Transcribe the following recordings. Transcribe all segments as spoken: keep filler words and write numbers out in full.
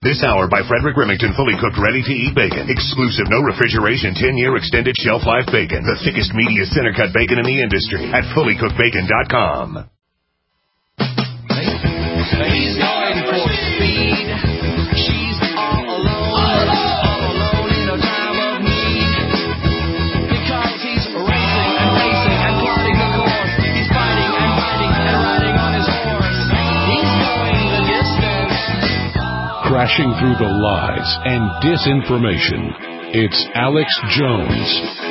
This hour by Frederick Remington, fully cooked, ready-to-eat bacon. Exclusive, no refrigeration, ten-year extended shelf life bacon. The thickest, meatiest, center-cut bacon in the industry at fully cooked bacon dot com. He's going for speed. She's all alone, all alone in a time of need. Because he's racing and racing and plotting the course. He's fighting and fighting and riding on his horse. He's going the distance. Crashing through the lies and disinformation, it's Alex Jones.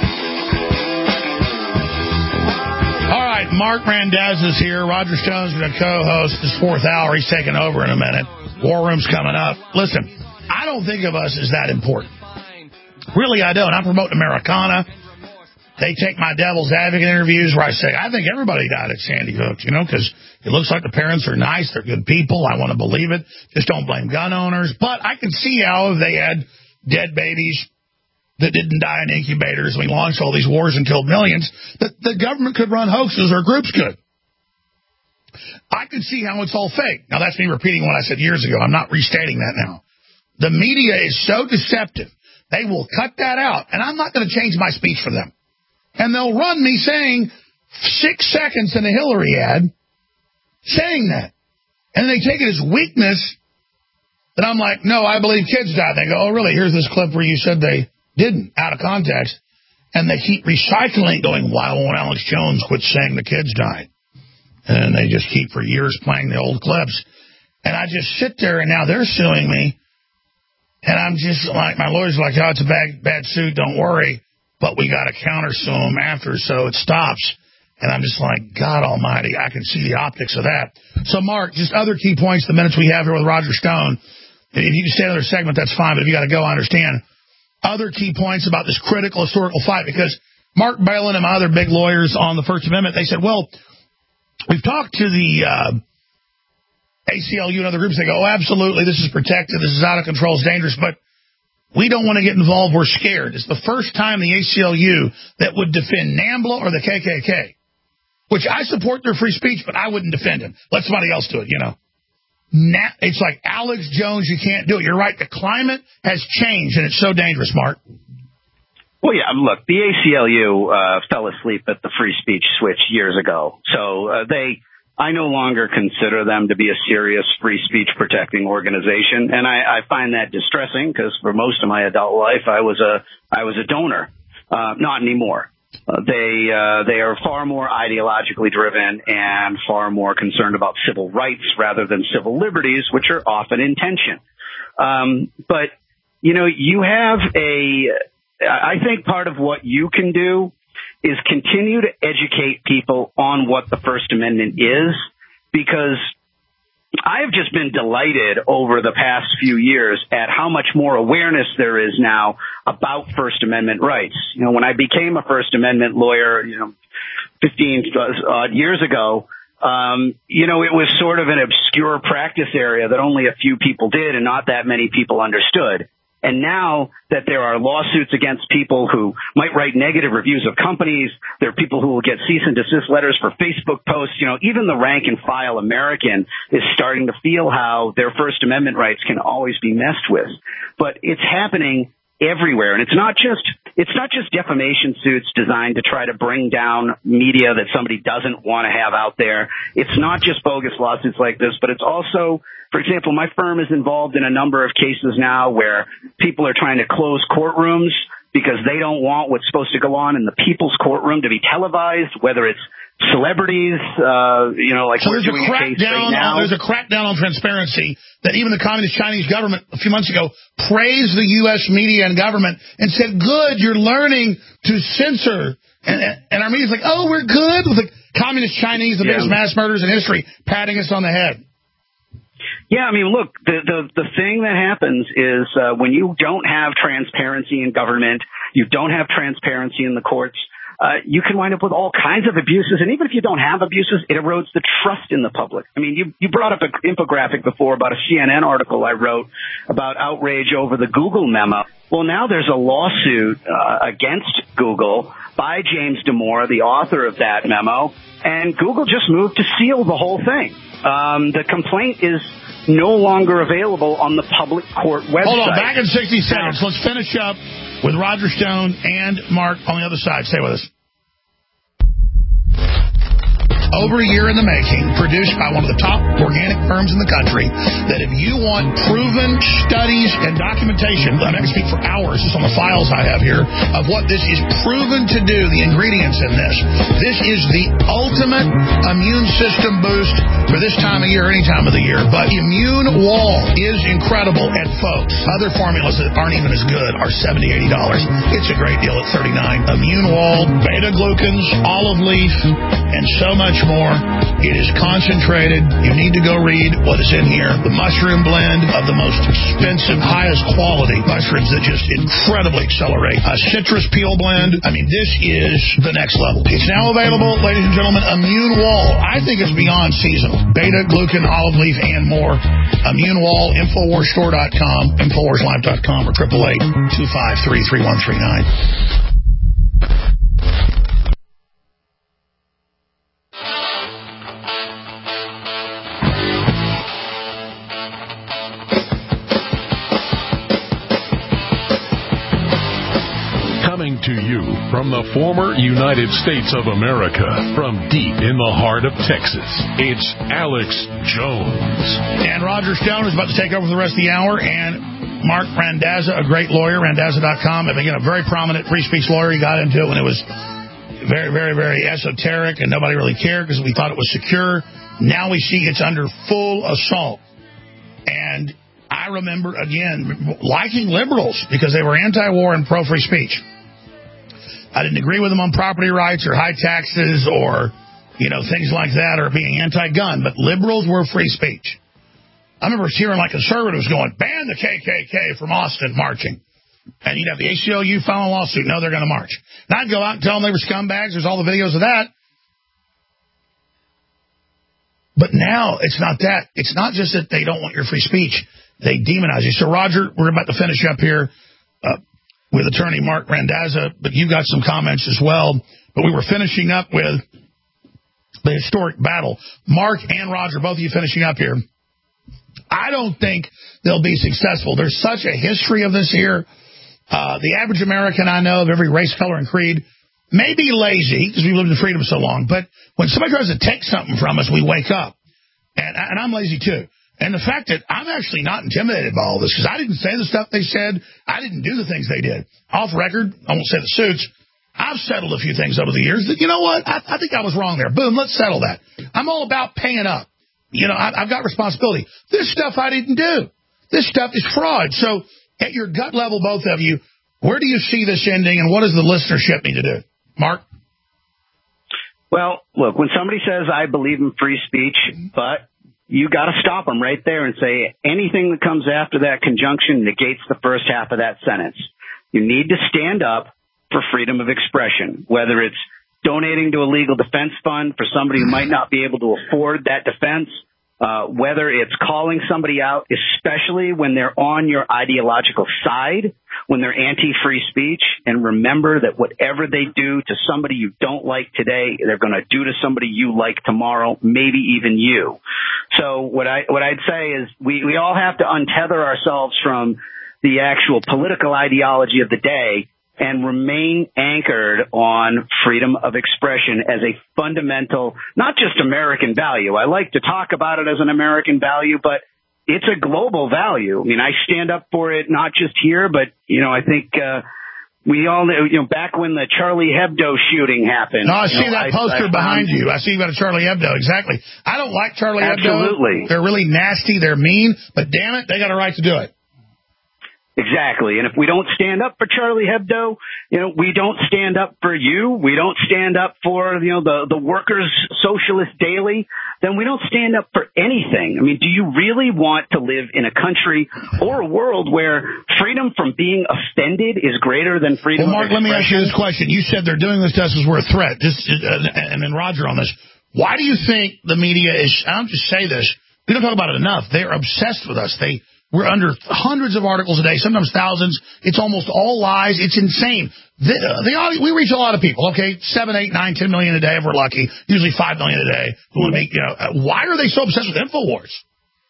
Mark Randaz is here. Roger Stone's going to co-host this fourth hour. He's taking over in a minute. War Room's coming up. Listen, I don't think of us as that important. Really, I don't. I'm promoting Americana. They take my devil's advocate interviews where I say, I think everybody died at Sandy Hook, you know, because it looks like the parents are nice. They're good people. I want to believe it. Just don't blame gun owners. But I can see how if they had dead babies that didn't die in incubators, we launched all these wars and killed millions, that the government could run hoaxes or groups could. I could see how it's all fake. Now, that's me repeating what I said years ago. I'm not restating that now. The media is so deceptive. They will cut that out, and I'm not going to change my speech for them. And they'll run me saying six seconds in a Hillary ad saying that. And they take it as weakness that I'm like, no, I believe kids died. They go, oh, really? Here's this clip where you said they didn't, out of context, and they keep recycling, going, why won't Alex Jones quit saying the kids died? And they just keep for years playing the old clips. And I just sit there, and now they're suing me, and I'm just like, my lawyer's like, oh, it's a bad, bad suit, don't worry, but we got to counter-sue them after, so it stops. And I'm just like, God almighty, I can see the optics of that. So, Mark, just other key points, the minutes we have here with Roger Stone. If you can stay another segment, that's fine, but if you got to go, I understand. Other key points about this critical historical fight, because Mark Balin and my other big lawyers on the First Amendment, they said, well, we've talked to the uh, A C L U and other groups. They go, oh, absolutely, this is protected, this is out of control, it's dangerous, but we don't want to get involved, we're scared. It's the first time the A C L U that would defend NAMBLA or the K K K, which I support their free speech, but I wouldn't defend him. Let somebody else do it, you know. Now, it's like, Alex Jones, you can't do it. You're right. The climate has changed, and it's so dangerous, Mark. Well, yeah, look, the A C L U uh, fell asleep at the free speech switch years ago. So uh, they, I no longer consider them to be a serious free speech protecting organization. And I, I find that distressing because for most of my adult life, I was a, I was a donor. Uh, not anymore. Uh, they uh, they are far more ideologically driven and far more concerned about civil rights rather than civil liberties, which are often in tension. Um, but, you know, you have a – I think part of what you can do is continue to educate people on what the First Amendment is, because I have just been delighted over the past few years at how much more awareness there is now about First Amendment rights. You know, when I became a First Amendment lawyer, you know, fifteen odd years ago, um, you know, it was sort of an obscure practice area that only a few people did and not that many people understood. And now that there are lawsuits against people who might write negative reviews of companies, there are people who will get cease and desist letters for Facebook posts. You know, even the rank and file American is starting to feel how their First Amendment rights can always be messed with. But it's happening everywhere. And it's not just it's not just defamation suits designed to try to bring down media that somebody doesn't want to have out there. It's not just bogus lawsuits like this, but it's also, for example, my firm is involved in a number of cases now where people are trying to close courtrooms because they don't want what's supposed to go on in the people's courtroom to be televised, whether it's celebrities, uh, you know, like so we're there's doing a a case crackdown. right now. On, there's a crackdown on transparency that even the Communist Chinese government a few months ago praised the U S media and government and said, good, you're learning to censor. And, and our media's like, oh, we're good with the Communist Chinese, the yeah. biggest mass murderers in history, patting us on the head. Yeah, I mean, look, the, the, the thing that happens is uh, when you don't have transparency in government, you don't have transparency in the courts, Uh, you can wind up with all kinds of abuses. And even if you don't have abuses, it erodes the trust in the public. I mean, you, you brought up an infographic before about a C N N article I wrote about outrage over the Google memo. Well, now there's a lawsuit uh, against Google by James Damore, the author of that memo, and Google just moved to seal the whole thing. Um, the complaint is no longer available on the public court website. Hold on, back in sixty seconds. Let's finish up with Roger Stone and Mark on the other side. Stay with us. Over a year in the making, produced by one of the top organic firms in the country, that if you want proven studies and documentation, I can speak for hours just on the files I have here, of what this is proven to do, the ingredients in this. This is the ultimate immune system boost for this time of year, any time of the year. But Immune Wall is incredible. And folks, other formulas that aren't even as good are seventy dollars, eighty dollars. It's a great deal at thirty-nine dollars. Immune Wall, beta-glucans, olive leaf, and so much more. It is concentrated. You need to go read what is in here. The mushroom blend of the most expensive, highest quality mushrooms that just incredibly accelerate. A citrus peel blend. I mean, this is the next level. It's now available, ladies and gentlemen. Immune Wall. I think it's beyond seasonal. Beta, glucan, olive leaf, and more. Immune Wall, Infowars Store dot com, Infowars Live dot com, or eight eight eight, two five three, three one three nine. Coming to you from the former United States of America, from deep in the heart of Texas, it's Alex Jones. And Roger Stone is about to take over for the rest of the hour, and Mark Randazza, a great lawyer, Randazza dot com, and again, a very prominent free speech lawyer. He got into it when it was very, very, very esoteric, and nobody really cared because we thought it was secure. Now we see it's under full assault. And I remember, again, liking liberals because they were anti-war and pro-free speech. I didn't agree with them on property rights or high taxes or, you know, things like that, or being anti-gun, but liberals were free speech. I remember hearing like conservatives going, ban the K K K from Austin marching. And you'd have the A C L U filing a lawsuit. No, they're going to march. And I'd go out and tell them they were scumbags. There's all the videos of that. But now it's not that. It's not just that they don't want your free speech. They demonize you. So, Roger, we're about to finish up here uh, with attorney Mark Randazza, but you got some comments as well. But we were finishing up with the historic battle. Mark and Roger, both of you finishing up here. I don't think they'll be successful. There's such a history of this here. Uh, the average American I know of every race, color, and creed may be lazy because we've lived in freedom so long. But when somebody tries to take something from us, we wake up. And, and I'm lazy, too. And the fact that I'm actually not intimidated by all this, because I didn't say the stuff they said. I didn't do the things they did. Off record, I won't say the suits. I've settled a few things over the years that, you know what, I, I think I was wrong there. Boom, let's settle that. I'm all about paying up. You know, I, I've got responsibility. This stuff I didn't do. This stuff is fraud. So at your gut level, both of you, where do you see this ending, and what does the listenership need to do? Mark? Well, look, when somebody says, I believe in free speech, but you got to stop them right there and say anything that comes after that conjunction negates the first half of that sentence. You need to stand up for freedom of expression, whether it's donating to a legal defense fund for somebody who might not be able to afford that defense, uh, whether it's calling somebody out, especially when they're on your ideological side, when they're anti-free speech. And remember that whatever they do to somebody you don't like today, they're going to do to somebody you like tomorrow, maybe even you. So what I what I'd say is we, we all have to untether ourselves from the actual political ideology of the day and remain anchored on freedom of expression as a fundamental, not just American value. I like to talk about it as an American value, but it's a global value. I mean, I stand up for it not just here, but, you know, I think uh, we all know, you know, back when the Charlie Hebdo shooting happened. No, I see you know, that I, poster I behind found, you. I see you got a Charlie Hebdo. Exactly. I don't like Charlie Absolutely. Hebdo. Absolutely. They're really nasty. They're mean. But damn it, they got a right to do it. Exactly. And if we don't stand up for Charlie Hebdo, you know, we don't stand up for you. We don't stand up for, you know, the, the Workers' Socialist Daily. Then we don't stand up for anything. I mean, do you really want to live in a country or a world where freedom from being offended is greater than freedom well, Mark, of expression? Let me ask you this question. You said they're doing this to us as we're a threat. Just, uh, and then Roger on this. Why do you think the media is, I don't just say this, we don't talk about it enough. They're obsessed with us. They, We're under hundreds of articles a day, sometimes thousands. It's almost all lies. It's insane. The, uh, the audience, we reach a lot of people, okay? Seven, eight, nine, ten million a day if we're lucky. Usually five million a day. Who want to make, you know, uh, why are they so obsessed with InfoWars? I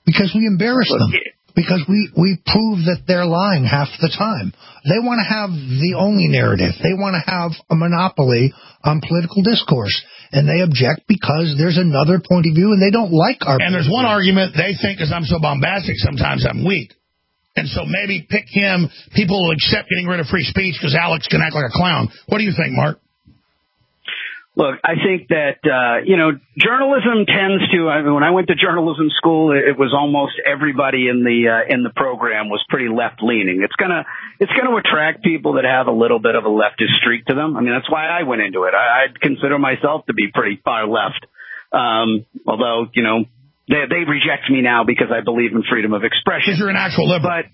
Because we embarrass them. Because we, we prove that they're lying half the time. They want to have the only narrative. They want to have a monopoly on political discourse. And they object because there's another point of view, and they don't like our And there's one argument they think, because I'm so bombastic, sometimes I'm weak. And so maybe pick him. People will accept getting rid of free speech because Alex can act like a clown. What do you think, Mark? Look, I think that, uh, you know, journalism tends to, I mean, when I went to journalism school, it was almost everybody in the, uh, in the program was pretty left leaning. It's gonna, it's gonna attract people that have a little bit of a leftist streak to them. I mean, that's why I went into it. I, I'd consider myself to be pretty far left. Um, although, you know, they, they reject me now because I believe in freedom of expression. Because you're an actual liberal. But,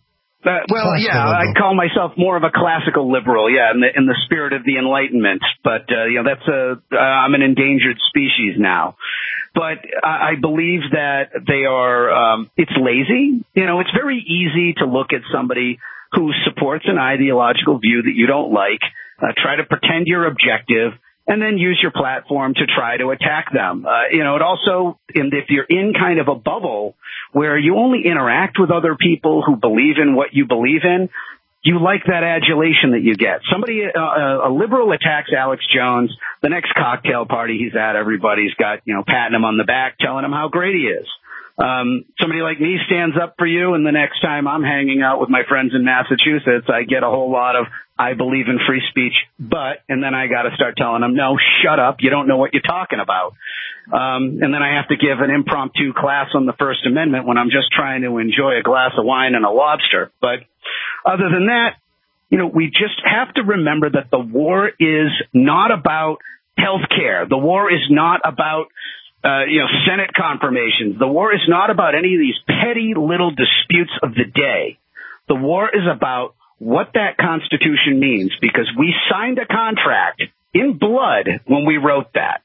Uh, well, Classical yeah, liberal. I call myself more of a classical liberal, yeah, in the in the spirit of the Enlightenment. But uh, you know, that's a uh, I'm an endangered species now. But I, I believe that they are. Um, it's lazy. You know, it's very easy to look at somebody who supports an ideological view that you don't like, uh, try to pretend you're objective, and then use your platform to try to attack them. Uh, you know, it also, and if you're in kind of a bubble where you only interact with other people who believe in what you believe in, you like that adulation that you get. Somebody, uh, a liberal attacks Alex Jones, the next cocktail party he's at, everybody's got, you know, patting him on the back, telling him how great he is. Um, somebody like me stands up for you, and the next time I'm hanging out with my friends in Massachusetts, I get a whole lot of, I believe in free speech, but, and then I got to start telling them, no, shut up, you don't know what you're talking about. Um, and then I have to give an impromptu class on the First Amendment when I'm just trying to enjoy a glass of wine and a lobster. But other than that, you know, we just have to remember that the war is not about health care. The war is not about Uh, you know, Senate confirmations. The war is not about any of these petty little disputes of the day. The war is about what that Constitution means, because we signed a contract in blood when we wrote that.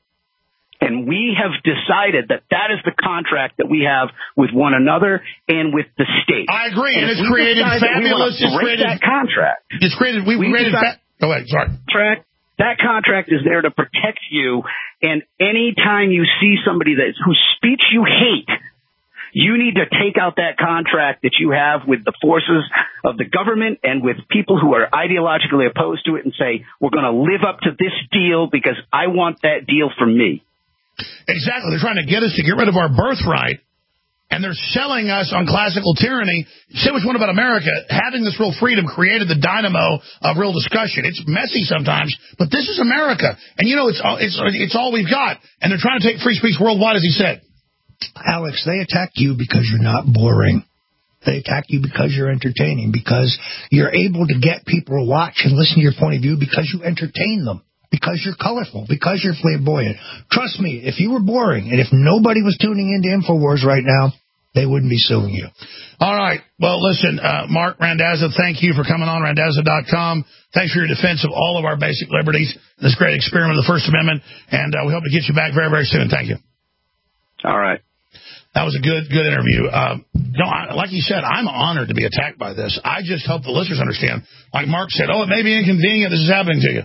And we have decided that that is the contract that we have with one another and with the state. I agree, and, and it's created fabulous. It's created that contract. It's created. We've we created. Fa- Go ahead. Sorry. Contract. That contract is there to protect you, and any time you see somebody that whose speech you hate, you need to take out that contract that you have with the forces of the government and with people who are ideologically opposed to it, and say, we're going to live up to this deal because I want that deal for me. Exactly. They're trying to get us to get rid of our birthright, and they're selling us on classical tyranny. Say what you want about America. Having this real freedom created the dynamo of real discussion. It's messy sometimes, but this is America. And, you know, it's all, it's, it's all we've got. And they're trying to take free speech worldwide, as he said. Alex, they attack you because you're not boring. They attack you because you're entertaining, because you're able to get people to watch and listen to your point of view because you entertain them. Because you're colorful, because you're flamboyant. Trust me, if you were boring, and if nobody was tuning into InfoWars right now, they wouldn't be suing you. All right. Well, listen, uh, Mark Randazza, thank you for coming on, Randazza dot com. Thanks for your defense of all of our basic liberties, this great experiment of the First Amendment, and uh, we hope to get you back very, very soon. Thank you. All right. That was a good, good interview. Uh, no, I, like you said, I'm honored to be attacked by this. I just hope the listeners understand. Like Mark said, oh, it may be inconvenient. This is happening to you.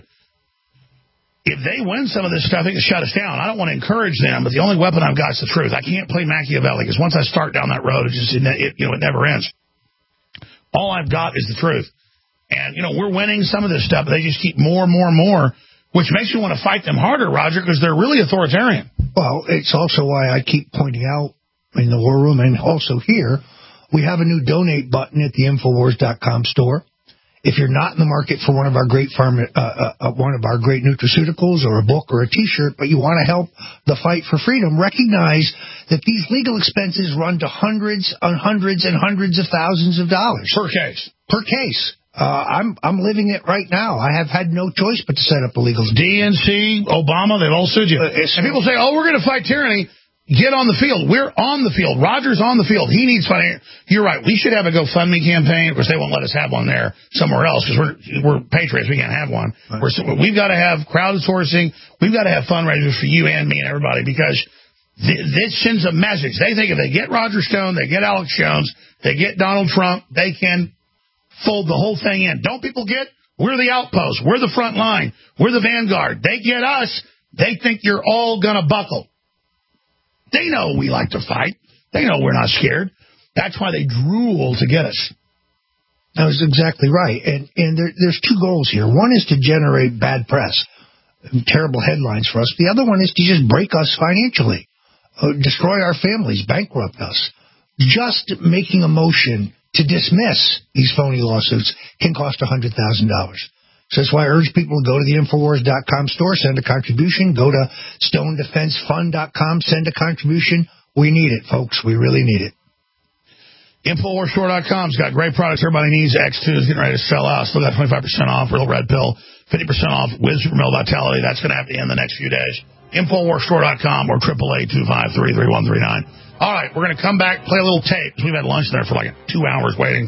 If they win some of this stuff, they can shut us down. I don't want to encourage them, but the only weapon I've got is the truth. I can't play Machiavelli, because once I start down that road, it just it, it, you know it never ends. All I've got is the truth, and you know we're winning some of this stuff, but they just keep more and more and more, which makes you want to fight them harder, Roger, because they're really authoritarian. Well, it's also why I keep pointing out in the War Room and also here, we have a new donate button at the Infowars dot com store. If you're not in the market for one of our great farm, uh, uh, one of our great nutraceuticals or a book or a T-shirt, but you want to help the fight for freedom, recognize that these legal expenses run to hundreds and hundreds and hundreds of thousands of dollars Per case. Per case. Uh, I'm I'm living it right now. I have had no choice but to set up a legal. D N C, Obama, they've all sued you. Uh, and people say, "Oh, we're going to fight tyranny." Get on the field. We're on the field. Roger's on the field. He needs funding. You're right. We should have a GoFundMe campaign. Of course, they won't let us have one there somewhere else because we're we're patriots. We can't have one. Right. We're, we've got to have crowdsourcing. We've got to have fundraisers for you and me and everybody, because th- this sends a message. They think if they get Roger Stone, they get Alex Jones, they get Donald Trump, they can fold the whole thing in. Don't people get? We're the outpost. We're the front line. We're the vanguard. They get us. They think you're all going to buckle. They know we like to fight. They know we're not scared. That's why they drool to get us. That was exactly right. And and there, there's two goals here. One is to generate bad press, terrible headlines for us. The other one is to just break us financially, uh, destroy our families, bankrupt us. Just making a motion to dismiss these phony lawsuits can cost one hundred thousand dollars. So that's why I urge people to go to the Infowars dot com store, send a contribution. Go to Stone Defense Fund dot com, send a contribution. We need it, folks. We really need it. Infowars Store dot com's got great products everybody needs. X two is getting ready to sell out. Still got twenty-five percent off. Real Red Pill, fifty percent off. Wisdom Mill Vitality. That's going to have to end the next few days. Infowars Store dot com or eight eight eight, two five three, three one three nine. All right, we're going to come back, play a little tape, because we've had lunch there for like two hours waiting.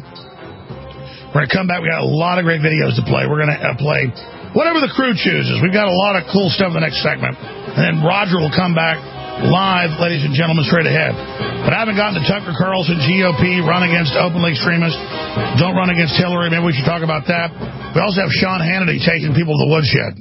We're going to come back. We got a lot of great videos to play. We're going to uh, play whatever the crew chooses. We've got a lot of cool stuff in the next segment. And then Roger will come back live, ladies and gentlemen, straight ahead. But I haven't gotten to Tucker Carlson, G O P, run against openly extremists. Don't run against Hillary. Maybe we should talk about that. We also have Sean Hannity taking people to the woodshed.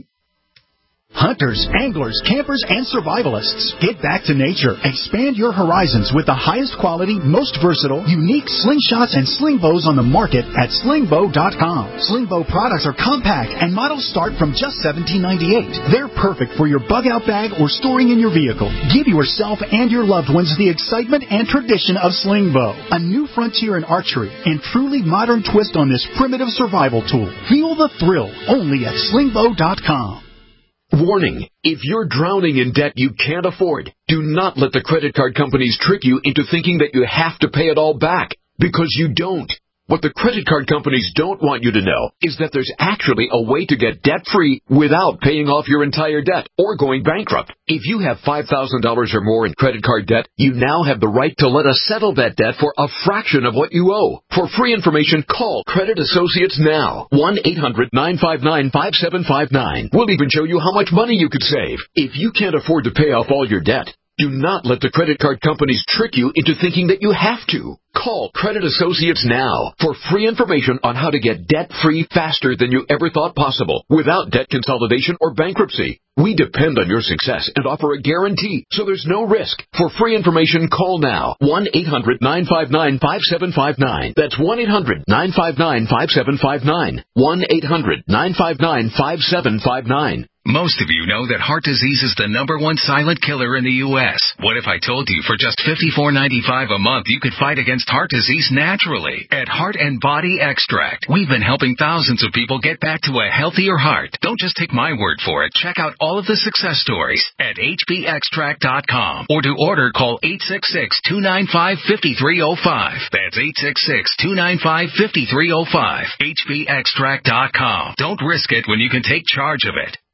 Hunters, anglers, campers, and survivalists, get back to nature. Expand your horizons with the highest quality, most versatile, unique slingshots and sling bows on the market at sling bow dot com. Sling bow products are compact and models start from just seventeen ninety-eight. They're perfect for your bug out bag or storing in your vehicle. Give yourself and your loved ones the excitement and tradition of sling bow, a new frontier in archery and truly modern twist on this primitive survival tool. Feel the thrill only at sling bow dot com. Warning, if you're drowning in debt you can't afford, do not let the credit card companies trick you into thinking that you have to pay it all back, because you don't. What the credit card companies don't want you to know is that there's actually a way to get debt-free without paying off your entire debt or going bankrupt. If you have five thousand dollars or more in credit card debt, you now have the right to let us settle that debt for a fraction of what you owe. For free information, call Credit Associates now. one eight hundred nine five nine five seven five nine. We'll even show you how much money you could save. If you can't afford to pay off all your debt, do not let the credit card companies trick you into thinking that you have to. Call Credit Associates now for free information on how to get debt-free faster than you ever thought possible without debt consolidation or bankruptcy. We depend on your success and offer a guarantee, so there's no risk. For free information, call now. one eight hundred nine five nine five seven five nine. That's one eight hundred nine five nine five seven five nine. one eight hundred nine five nine five seven five nine. Most of you know that heart disease is the number one silent killer in the U S What if I told you for just fifty-four ninety-five a month you could fight against heart disease naturally at Heart and Body Extract? We've been helping thousands of people get back to a healthier heart. Don't just take my word for it. Check out all of the success stories at H B extract dot com, or to order, call eight six six, two nine five, five three zero five. That's eight six six, two nine five, five three zero five. H B extract dot com. Don't risk it when you can take charge of it.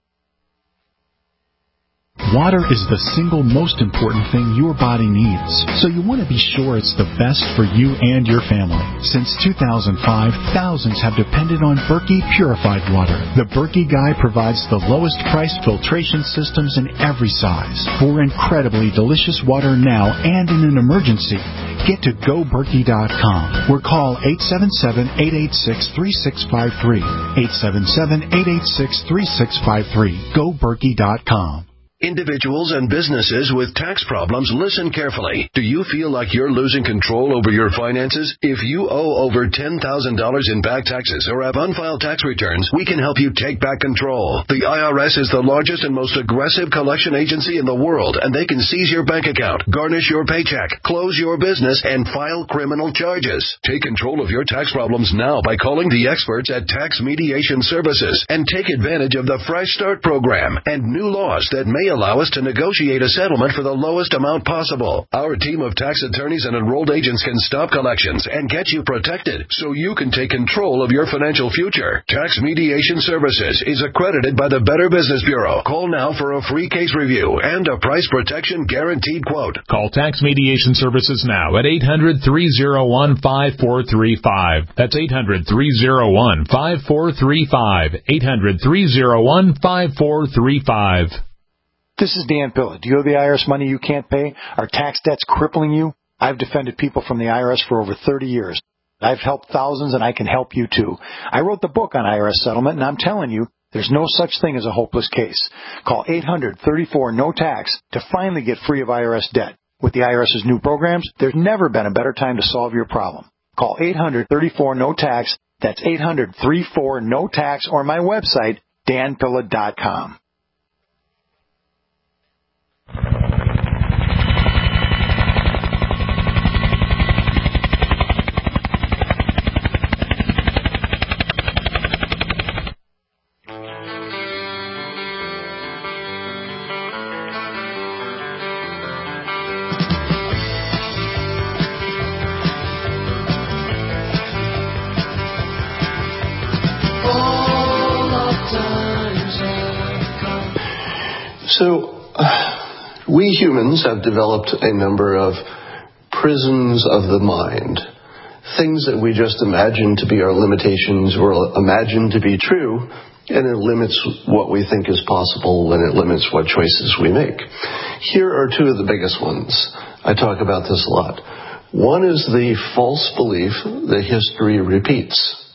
Water is the single most important thing your body needs, so you want to be sure it's the best for you and your family. Since two thousand five, thousands have depended on Berkey purified water. The Berkey Guy provides the lowest priced filtration systems in every size. For incredibly delicious water now and in an emergency, get to go berkey dot com or call eight seven seven, eight eight six, three six five three. eight seven seven, eight eight six, three six five three. go berkey dot com. Individuals and businesses with tax problems, listen carefully. Do you feel like you're losing control over your finances? If you owe over ten thousand dollars in back taxes or have unfiled tax returns, we can help you take back control. The I R S is the largest and most aggressive collection agency in the world, and they can seize your bank account, garnish your paycheck, close your business, and file criminal charges. Take control of your tax problems now by calling the experts at Tax Mediation Services and take advantage of the Fresh Start program and new laws that may allow us to negotiate a settlement for the lowest amount possible. Our team of tax attorneys and enrolled agents can stop collections and get you protected so you can take control of your financial future. Tax Mediation Services is accredited by the Better Business Bureau. Call now for a free case review and a price protection guaranteed quote. Call Tax Mediation Services now at eight hundred, three oh one, five four three five. That's eight hundred, three oh one, five four three five. eight hundred, three oh one, five four three five. This is Dan Pilla. Do you owe the I R S money you can't pay? Are tax debts crippling you? I've defended people from the I R S for over thirty years. I've helped thousands, and I can help you too. I wrote the book on I R S settlement, and I'm telling you, there's no such thing as a hopeless case. Call eight hundred, thirty-four, no tax to finally get free of I R S debt. With the IRS's new programs, there's never been a better time to solve your problem. Call eight hundred, thirty-four, no tax. That's eight hundred, thirty-four, no tax, or my website, dan pilla dot com. So, uh, we humans have developed a number of prisons of the mind, things that we just imagine to be our limitations or imagine to be true, and it limits what we think is possible and it limits what choices we make. Here are two of the biggest ones. I talk about this a lot. One is the false belief that history repeats.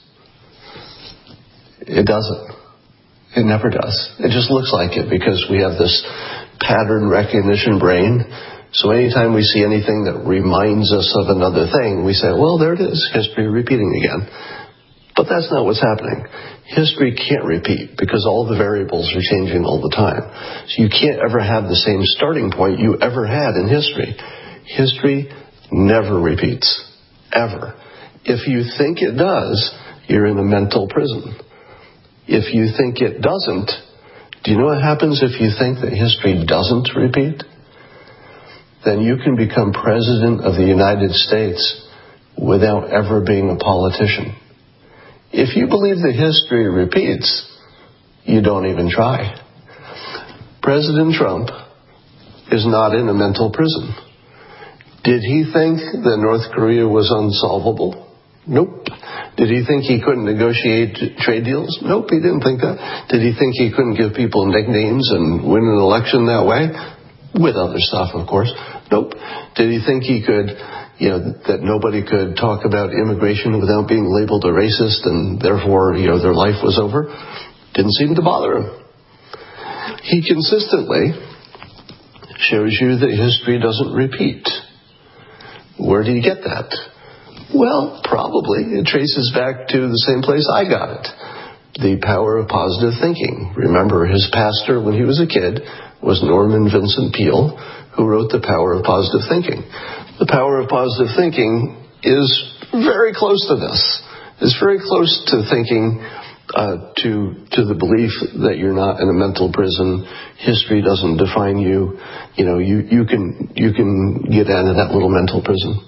It doesn't. It never does. It just looks like it because we have this pattern recognition brain. So anytime we see anything that reminds us of another thing, we say, well, there it is, history repeating again. But that's not what's happening. History can't repeat because all the variables are changing all the time. So you can't ever have the same starting point you ever had in history. History never repeats. Ever. If you think it does, you're in a mental prison. If you think it doesn't, do you know what happens if you think that history doesn't repeat? Then you can become president of the United States without ever being a politician. If you believe that history repeats, you don't even try. President Trump is not in a mental prison. Did he think that North Korea was unsolvable? Nope. Did he think he couldn't negotiate trade deals? Nope, he didn't think that. Did he think he couldn't give people nicknames and win an election that way? With other stuff, of course. Nope. Did he think he could, you know, that nobody could talk about immigration without being labeled a racist and therefore, you know, their life was over? Didn't seem to bother him. He consistently shows you that history doesn't repeat. Where do you get that? Well, probably. It traces back to the same place I got it. The power of positive thinking. Remember, his pastor when he was a kid was Norman Vincent Peale, who wrote The Power of Positive Thinking. The power of positive thinking is very close to this. It's very close to thinking uh, to to the belief that you're not in a mental prison. History doesn't define you. You know, you, you can you can get out of that little mental prison.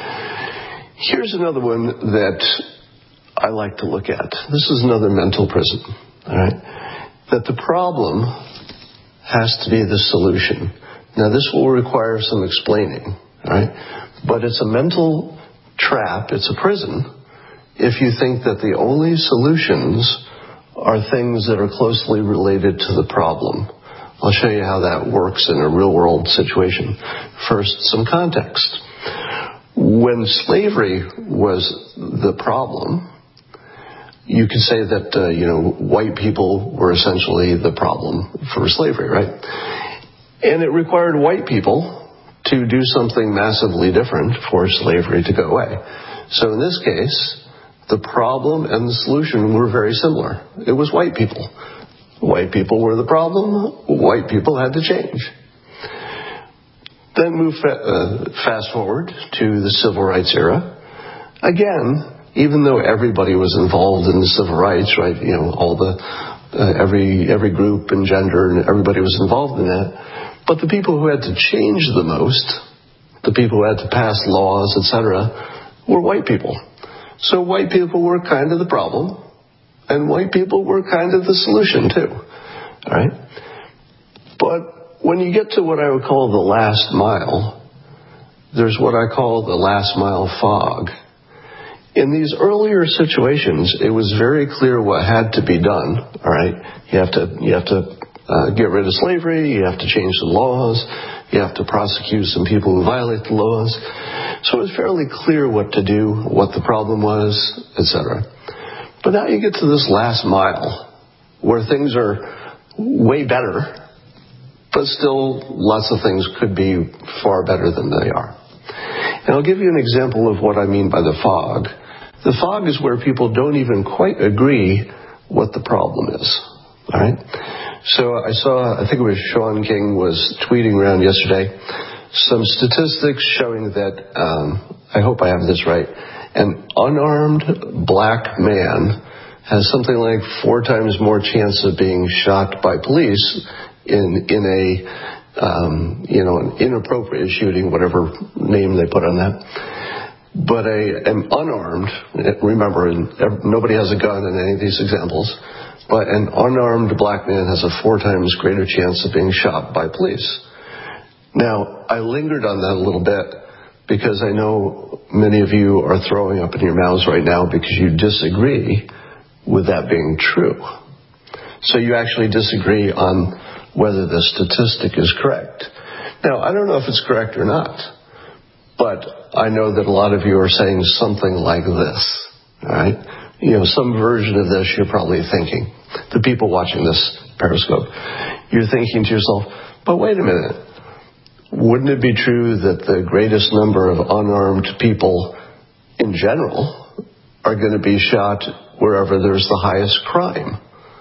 Here's another one that I like to look at. This is another mental prison, all right? That the problem has to be the solution. Now, this will require some explaining, all right? But it's a mental trap, it's a prison, if you think that the only solutions are things that are closely related to the problem. I'll show you how that works in a real-world situation. First, some context. When slavery was the problem, you could say that, uh, you know, white people were essentially the problem for slavery, right? And it required white people to do something massively different for slavery to go away. So in this case, the problem and the solution were very similar. It was white people. White people were the problem. White people had to change. Then move fa- uh, fast forward to the civil rights era. Again, even though everybody was involved in the civil rights, right? You know, all the uh, every every group and gender and everybody was involved in that. But the people who had to change the most, the people who had to pass laws, et cetera, were white people. So white people were kind of the problem, and white people were kind of the solution too. All right, but when you get to what I would call the last mile, there's what I call the last mile fog. In these earlier situations, it was very clear what had to be done. All right, you have to you have to uh, get rid of slavery. You have to change the laws. You have to prosecute some people who violate the laws. So it was fairly clear what to do, what the problem was, et cetera. But now you get to this last mile, where things are way better, but but still lots of things could be far better than they are. And I'll give you an example of what I mean by the fog. The fog is where people don't even quite agree what the problem is. All right? So I saw, I think it was Sean King was tweeting around yesterday, some statistics showing that, um, I hope I have this right, an unarmed black man has something like four times more chance of being shot by police in in a um, you know an inappropriate shooting, whatever name they put on that. But a an unarmed, remember, nobody has a gun in any of these examples, but an unarmed black man has a four times greater chance of being shot by police. Now, I lingered on that a little bit because I know many of you are throwing up in your mouths right now because you disagree with that being true. So you actually disagree on whether the statistic is correct. Now, I don't know if it's correct or not, but I know that a lot of you are saying something like this, all right? You know, some version of this you're probably thinking. The people watching this Periscope, you're thinking to yourself, but wait a minute. Wouldn't it be true that the greatest number of unarmed people in general are going to be shot wherever there's the highest crime?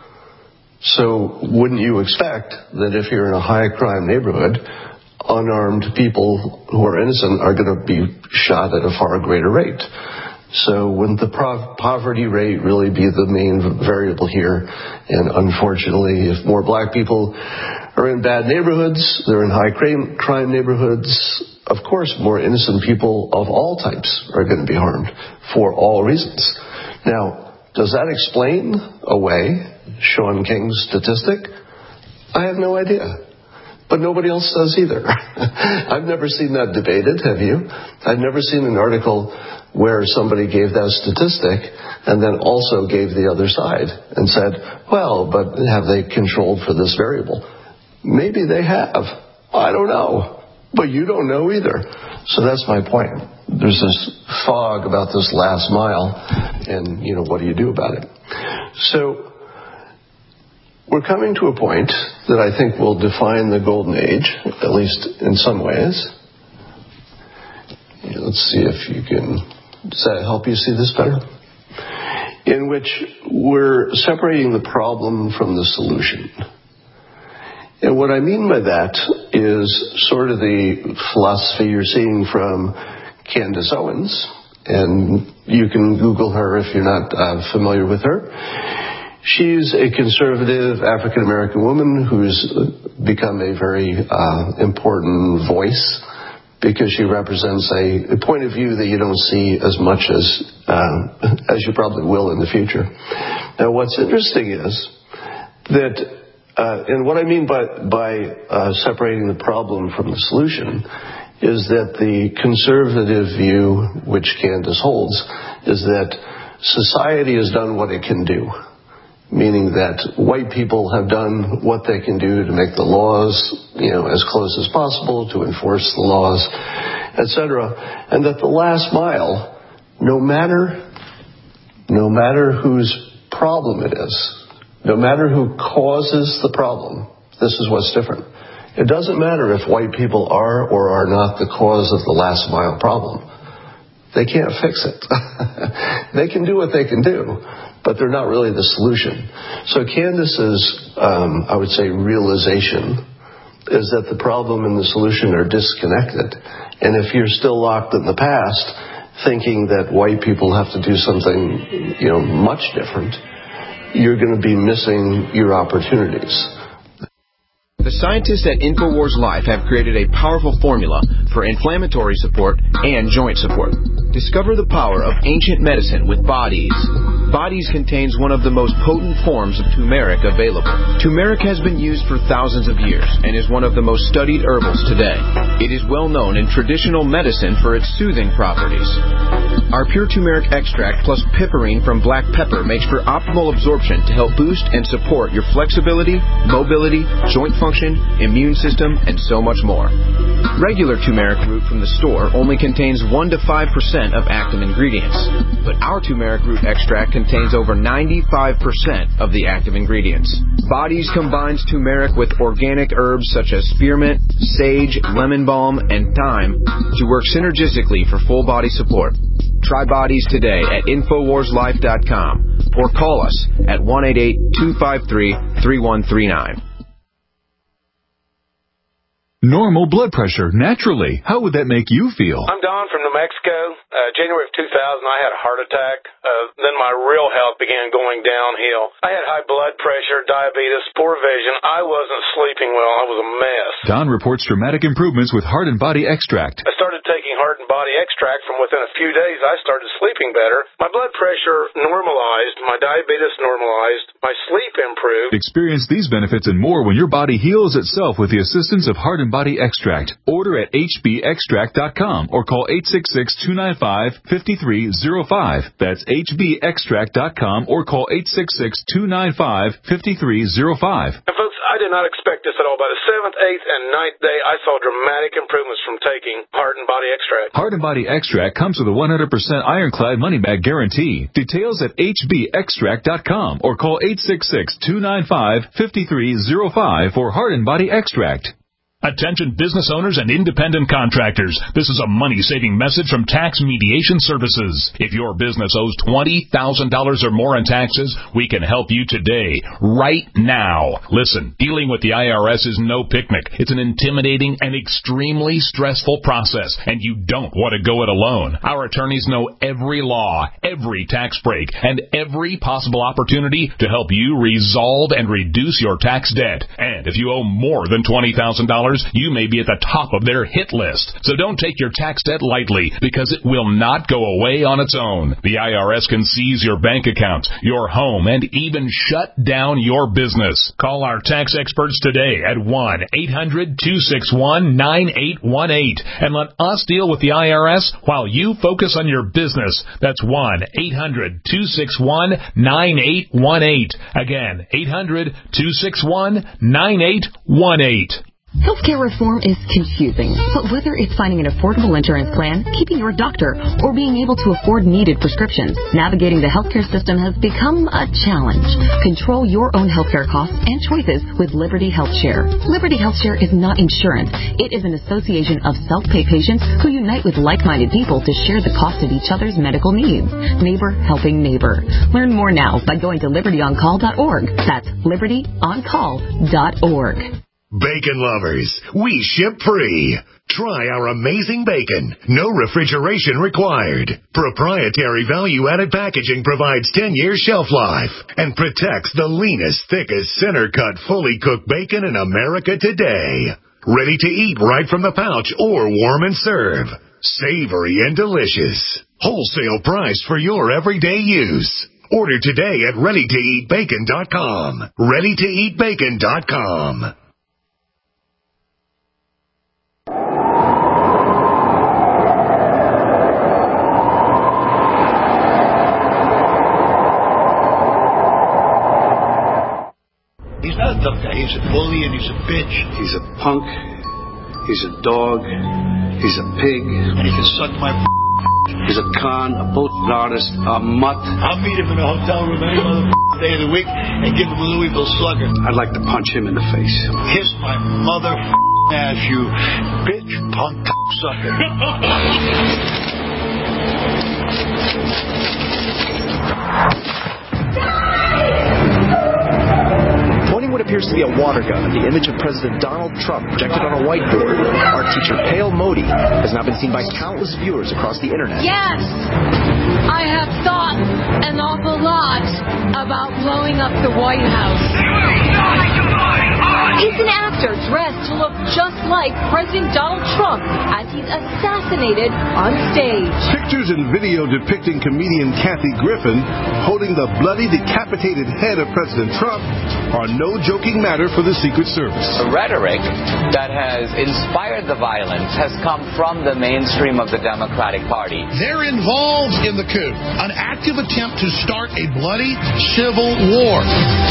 So wouldn't you expect that if you're in a high crime neighborhood, unarmed people who are innocent are going to be shot at a far greater rate? So wouldn't the pro- poverty rate really be the main variable here? And unfortunately, if more black people are in bad neighborhoods, they're in high crime, crime neighborhoods, of course, more innocent people of all types are going to be harmed for all reasons. Now, does that explain away Sean King's statistic? I have no idea. But nobody else does either. I've never seen that debated, have you? I've never seen an article where somebody gave that statistic and then also gave the other side and said, well, but have they controlled for this variable? Maybe they have. I don't know. But you don't know either. So that's my point. There's this fog about this last mile, and, you know, what do you do about it? So we're coming to a point that I think will define the golden age, at least in some ways. Let's see if you can, does that help you see this better? In which we're separating the problem from the solution. And what I mean by that is sort of the philosophy you're seeing from Candace Owens, and you can Google her if you're not uh, familiar with her. She's a conservative African-American woman who's become a very uh, important voice because she represents a, a point of view that you don't see as much as uh, as you probably will in the future. Now, what's interesting is that Uh, and what I mean by, by uh, separating the problem from the solution is that the conservative view, which Candace holds, is that society has done what it can do, meaning that white people have done what they can do to make the laws, you know, as close as possible, to enforce the laws, et cetera, and that the last mile, no matter, no matter whose problem it is, no matter who causes the problem, this is what's different. It doesn't matter if white people are or are not the cause of the last mile problem. They can't fix it. They can do what they can do, but they're not really the solution. So Candace's, um, I would say, realization is that the problem and the solution are disconnected. And if you're still locked in the past, thinking that white people have to do something, you know, much different, you're going to be missing your opportunities. The scientists at InfoWars Life have created a powerful formula for inflammatory support and joint support. Discover the power of ancient medicine with Bodies. Bodies contains one of the most potent forms of turmeric available. Turmeric has been used for thousands of years and is one of the most studied herbals today. It is well known in traditional medicine for its soothing properties. Our pure turmeric extract plus piperine from black pepper makes for optimal absorption to help boost and support your flexibility, mobility, joint function, immune system, and so much more. Regular turmeric root from the store only contains one to five percent of active ingredients, but our turmeric root extract contains over ninety-five percent of the active ingredients. Bodies combines turmeric with organic herbs such as spearmint, sage, lemon balm, and thyme to work synergistically for full body support. Try Bodies today at Infowars Life dot com or call us at one eight eight, two five three, three one three nine. Normal blood pressure, naturally. How would that make you feel? I'm Don from New Mexico. Uh, January of two thousand, I had a heart attack. Uh, then my real health began going downhill. I had high blood pressure, diabetes, poor vision. I wasn't sleeping well. I was a mess. Don reports dramatic improvements with Heart and Body Extract. I started taking Heart and Body Extract. From within a few days, I started sleeping better. My blood pressure normalized. My diabetes normalized. My sleep improved. Experience these benefits and more when your body heals itself with the assistance of Heart and Body Extract. Order at H B extract dot com or call eight six six, two nine five, five three zero five. That's H B extract dot com or call eight six six, two nine five, five three zero five. And folks, I did not expect this at all. By the seventh, eighth, and ninth day, I saw dramatic improvements from taking Heart and Body Extract. Heart and Body Extract comes with a one hundred percent ironclad money-back guarantee. Details at H B extract dot com or call eight six six, two nine five, five three zero five for Heart and Body Extract. Attention business owners and independent contractors. This is a money-saving message from Tax Mediation Services. If your business owes twenty thousand dollars or more in taxes, we can help you today, right now. Listen, dealing with the I R S is no picnic. It's an intimidating and extremely stressful process, and you don't want to go it alone. Our attorneys know every law, every tax break, and every possible opportunity to help you resolve and reduce your tax debt. And if you owe more than twenty thousand dollars, you may be at the top of their hit list. So don't take your tax debt lightly, because it will not go away on its own. The I R S can seize your bank accounts, your home, and even shut down your business. Call our tax experts today at one eight hundred, two six one, nine eight one eight and let us deal with the I R S while you focus on your business. That's one eight hundred, two six one, nine eight one eight. Again, eight hundred, two six one, nine eight one eight. Healthcare reform is confusing, but whether it's finding an affordable insurance plan, keeping your doctor, or being able to afford needed prescriptions, navigating the healthcare system has become a challenge. Control your own healthcare costs and choices with Liberty HealthShare. Liberty HealthShare is not insurance. It is an association of self-pay patients who unite with like-minded people to share the cost of each other's medical needs. Neighbor helping neighbor. Learn more now by going to liberty on call dot org. That's liberty on call dot org. Bacon lovers, we ship free. Try our amazing bacon. No refrigeration required. Proprietary value-added packaging provides ten years shelf life and protects the leanest, thickest, center-cut, fully cooked bacon in America today. Ready to eat right from the pouch or warm and serve. Savory and delicious. Wholesale price for your everyday use. Order today at ready to eat bacon dot com. ready to eat bacon dot com. He's not a tough guy. He's a bully and he's a bitch. He's a punk. He's a dog. He's a pig. And he can suck my f***. He's a con, a bullshit artist, a mutt. I'll meet him in a hotel room any other day of the week and give him a Louisville Slugger. I'd like to punch him in the face. Kiss my mother ass, you bitch, punk sucker. Pointing what appears to be a water gun at the image of President Donald Trump projected on a whiteboard, our teacher Pale Modi has now been seen by countless viewers across the internet. Yes, I have thought an awful lot about blowing up the White House. He's an actor dressed to look just like President Donald Trump as he's assassinated on stage. Pictures and video depicting comedian Kathy Griffin holding the bloody, decapitated head of President Trump are no joking matter for the Secret Service. The rhetoric that has inspired the violence has come from the mainstream of the Democratic Party. They're involved in the coup, an active attempt to start a bloody civil war.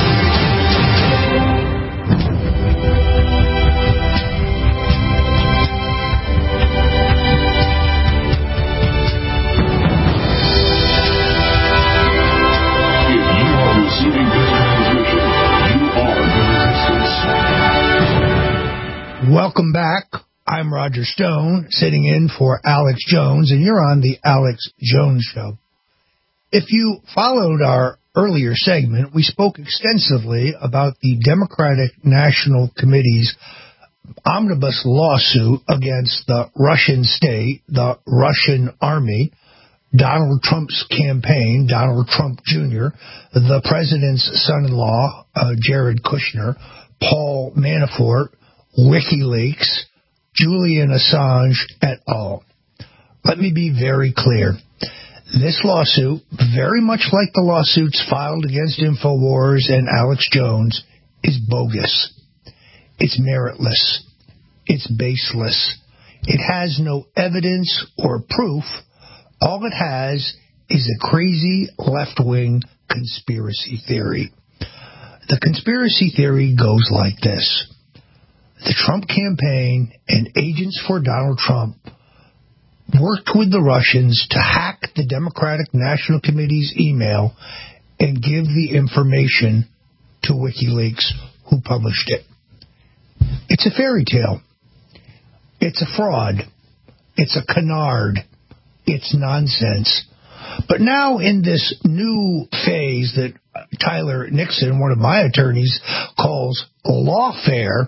Welcome back. I'm Roger Stone, sitting in for Alex Jones, and you're on the Alex Jones Show. If you followed our earlier segment, we spoke extensively about the Democratic National Committee's omnibus lawsuit against the Russian state, the Russian army, Donald Trump's campaign, Donald Trump Junior, the president's son-in-law, uh, Jared Kushner, Paul Manafort, WikiLeaks, Julian Assange, et al. Let me be very clear. This lawsuit, very much like the lawsuits filed against InfoWars and Alex Jones, is bogus. It's meritless. It's baseless. It has no evidence or proof. All it has is a crazy left-wing conspiracy theory. The conspiracy theory goes like this. The Trump campaign and agents for Donald Trump worked with the Russians to hack the Democratic National Committee's email and give the information to WikiLeaks, who published it. It's a fairy tale. It's a fraud. It's a canard. It's nonsense. But now in this new phase that Tyler Nixon, one of my attorneys, calls lawfare,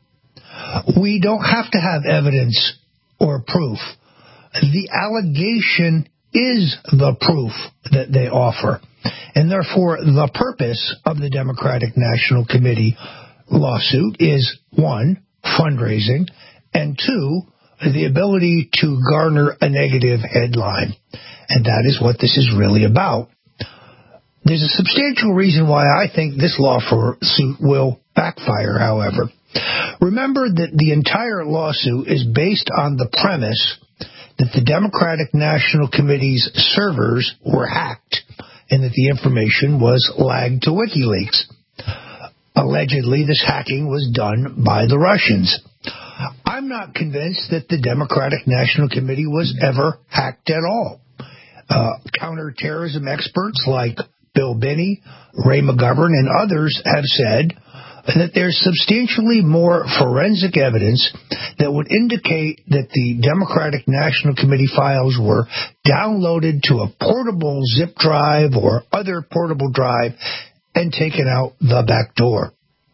we don't have to have evidence or proof. The allegation is the proof that they offer. And therefore, the purpose of the Democratic National Committee lawsuit is, one, fundraising, and two, the ability to garner a negative headline. And that is what this is really about. There's a substantial reason why I think this lawsuit will backfire, however. Remember that the entire lawsuit is based on the premise that the Democratic National Committee's servers were hacked and that the information was lagged to WikiLeaks. Allegedly, this hacking was done by the Russians. I'm not convinced that the Democratic National Committee was ever hacked at all. Uh, counterterrorism experts like Bill Binney, Ray McGovern, and others have said that there's substantially more forensic evidence that would indicate that the Democratic National Committee files were downloaded to a portable zip drive or other portable drive and taken out the back door.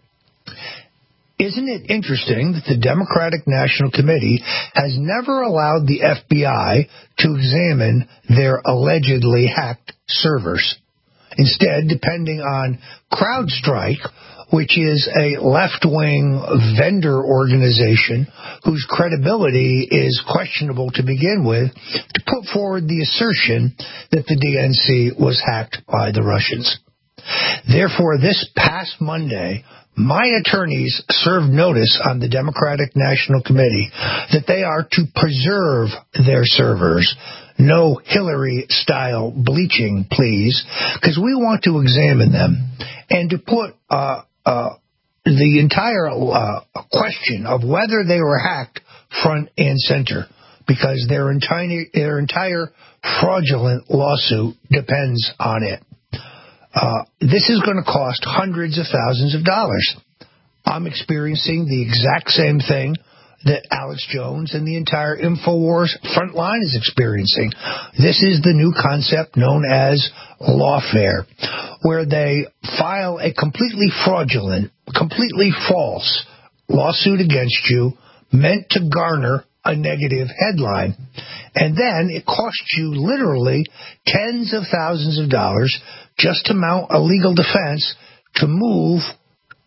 Isn't it interesting that the Democratic National Committee has never allowed the F B I to examine their allegedly hacked servers? Instead, depending on CrowdStrike, which is a left-wing vendor organization whose credibility is questionable to begin with, to put forward the assertion that the D N C was hacked by the Russians. Therefore, this past Monday, my attorneys served notice on the Democratic National Committee that they are to preserve their servers. No Hillary-style bleaching, please, because we want to examine them and to put uh, uh, the entire uh, question of whether they were hacked front and center, because their entire, their entire fraudulent lawsuit depends on it. Uh, this is going to cost hundreds of thousands of dollars. I'm experiencing the exact same thing that Alex Jones and the entire InfoWars front line is experiencing. This is the new concept known as lawfare, where they file a completely fraudulent, completely false lawsuit against you meant to garner a negative headline. And then it costs you literally tens of thousands of dollars just to mount a legal defense to move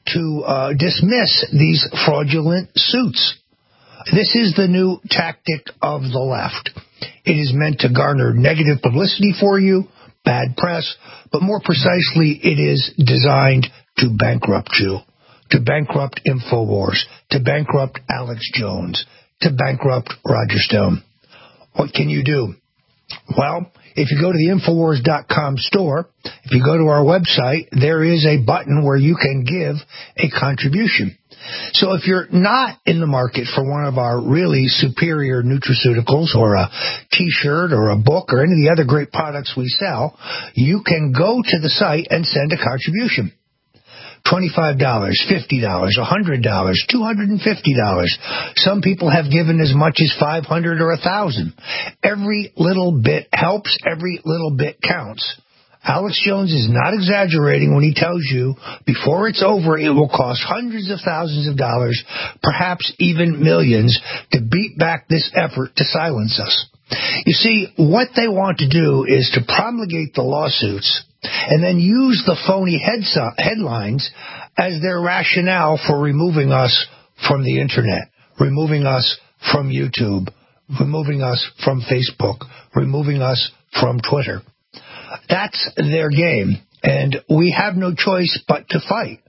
to uh, dismiss these fraudulent suits. This is the new tactic of the left. It is meant to garner negative publicity for you, bad press, but more precisely, it is designed to bankrupt you, to bankrupt InfoWars, to bankrupt Alex Jones, to bankrupt Roger Stone. What can you do? Well, if you go to the Infowars dot com store, if you go to our website, there is a button where you can give a contribution. So if you're not in the market for one of our really superior nutraceuticals or a T-shirt or a book or any of the other great products we sell, you can go to the site and send a contribution. twenty-five dollars, fifty dollars, one hundred dollars, two hundred fifty dollars. Some people have given as much as five hundred dollars or one thousand dollars. Every little bit helps. Every little bit counts. Alex Jones is not exaggerating when he tells you before it's over it will cost hundreds of thousands of dollars, perhaps even millions, to beat back this effort to silence us. You see, what they want to do is to promulgate the lawsuits and then use the phony headlines as their rationale for removing us from the Internet, removing us from YouTube, removing us from Facebook, removing us from Twitter. That's their game, and we have no choice but to fight.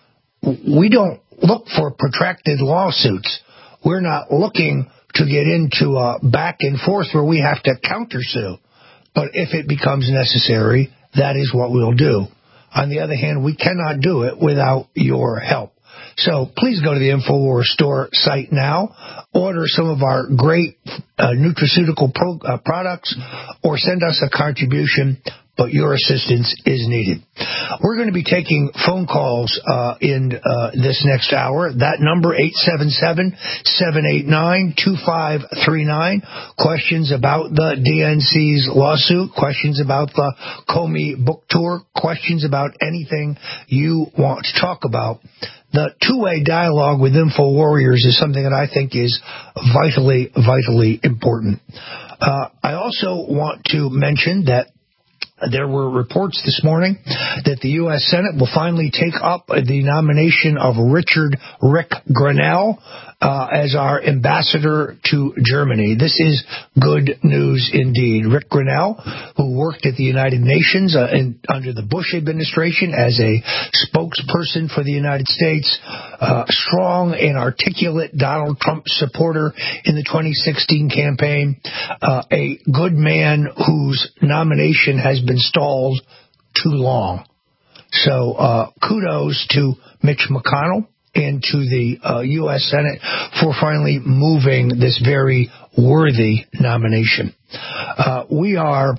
We don't look for protracted lawsuits. We're not looking to get into a back and forth where we have to countersue. But if it becomes necessary, that is what we'll do. On the other hand, we cannot do it without your help. So please go to the InfoWars store site now, order some of our great uh, nutraceutical pro- uh, products, or send us a contribution, but your assistance is needed. We're going to be taking phone calls uh, in uh, this next hour. That number, eight seven seven, seven eight nine, two five three nine. Questions about the D N C's lawsuit, questions about the Comey book tour, questions about anything you want to talk about. The two-way dialogue with InfoWarriors is something that I think is vitally, vitally important. Uh, I also want to mention that there were reports this morning that the U S Senate will finally take up the nomination of Richard Rick Grenell uh, as our ambassador to Germany. This is good news indeed. Rick Grenell, who worked at the United Nations uh, in, under the Bush administration as a spokesperson for the United States, uh, strong and articulate Donald Trump supporter in the twenty sixteen campaign, uh, a good man whose nomination has been stalled too long. So uh, kudos to Mitch McConnell and to the uh, U S Senate for finally moving this very worthy nomination. Uh, we are